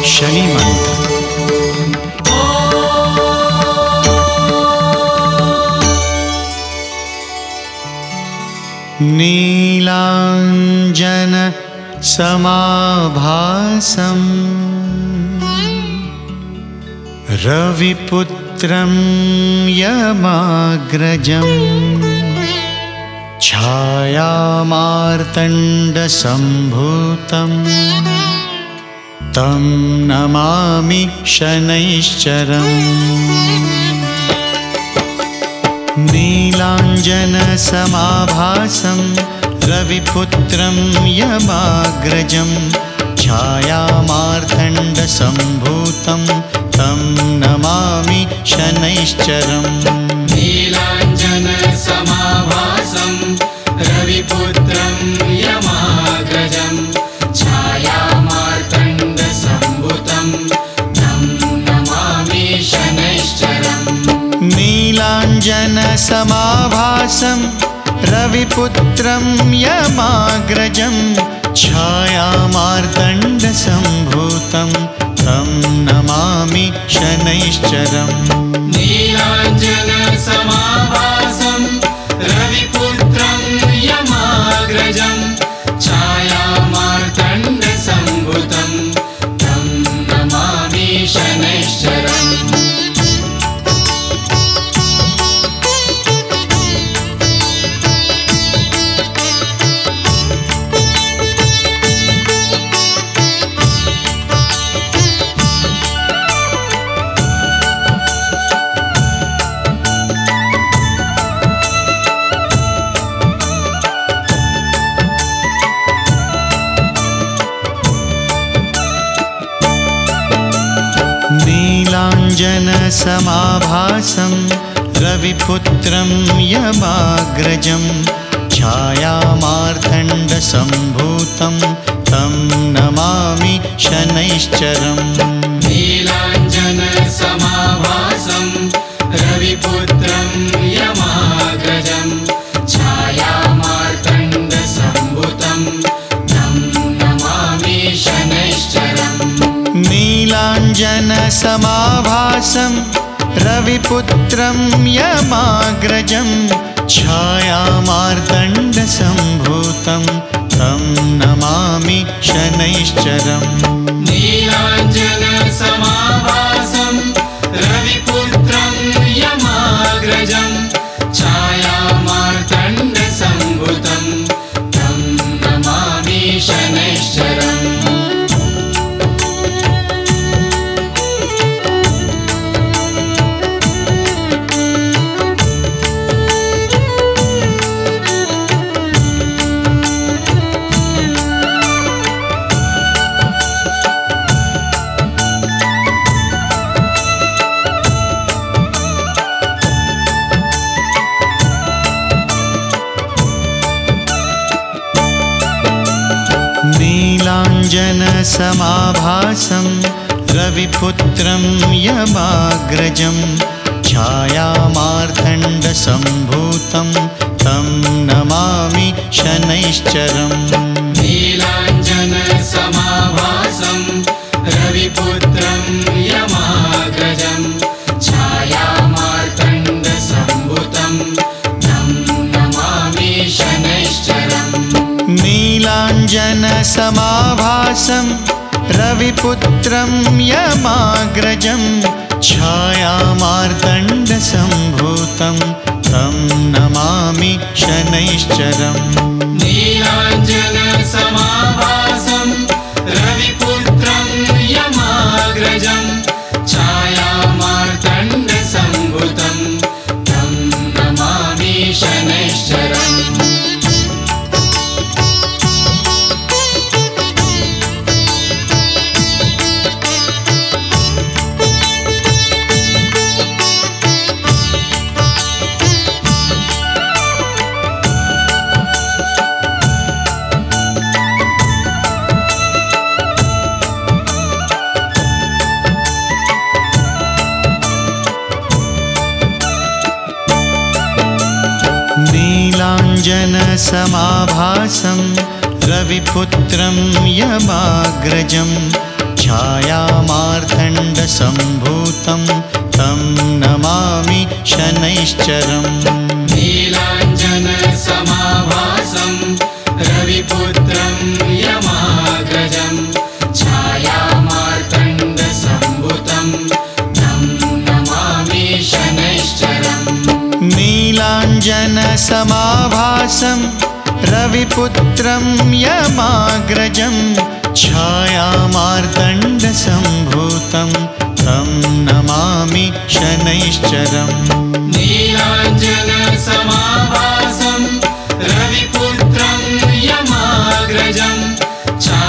शनि मंत्र। नीलांजन समाभासं रविपुत्रं यमाग्रजं छायामार्तण्डसम्भूतं तं नमामि शनैश्चरम्। नीलांजनसमाभासं रविपुत्रं यमाग्रजं छायामार्तण्डसम्भूतं तं नमामि शनैश्चरम्। नीलांजनसमाभासं रविपुत्रं यमाग्रजं छायामार्तण्डसम्भूतं तं नमामि शनैश्चरम्। नीलांजनसमाभासं रविपुत्रं यमाग्रजं छायामार्तण्डसम्भूतं तं नमामि शनैश्चरम्। नीलांजनसमाभासं रविपुत्रं यमाग्रजं छायामार्तण्डसम्भूतं तं नमामि शनैश्चरम्। नीलांजनसमाभासं रविपुत्रं यमाग्रजं छायामार्तण्डसम्भूतं तं नमामि शनैश्चरम्। नीलांजनसमाभासं रविपुत्रं यमाग्रजं छायामार्तण्डसम्भूतं तं नमामि शनैश्चरम्। नीलांजनसमाभासं रविपुत्रं यमाग्रजं छायामार्तण्डसम्भूतं तं नमामि शनैश्चरम्। नीलांजनसमाभासं रविपुत्रं यमाग्रजं छायामार्तण्डसम्भूतं तं नमामि शनैश्चरम्। नीलांजनसमाभासं रविपुत्रं यमाग्रजं छायामार्तण्डसम्भूतं तं नमामि शनैश्चरम्। नीलांजनसमाभासं रविपुत्रं यमाग्रजं छायामार्तण्डसम्भूतं तं नमामि शनैश्चरम्। नीलांजनसमाभासं रविपुत्रं यमाग्रजं छायामार्तण्डसम्भूतं तं नमामि शनैश्चरम्। नीलांजनसमाभासं रविपुत्रं यमाग्रजं छायामार्तण्डसम्भूतं तं नमामि शनैश्चरम्। नीलांजनसमाभासं रविपुत्रं यमाग्रजं छायामार्तण्डसम्भूतं तं नमामि शनैश्चरम् नीलाञ्जनसमाभासं रविपुत्रं यमाग्रजं छायामार्तण्डसम्भुतं तं नमामि शनैश्चरम् नीलाञ्जनसमाभासं रविपुत्रं यमाग्रजं छायामार्तण्डसम्भूतं तं नमामि शनैश्चरम् नीलाञ्जनसमाभासं रविपुत्रं यमाग्रजं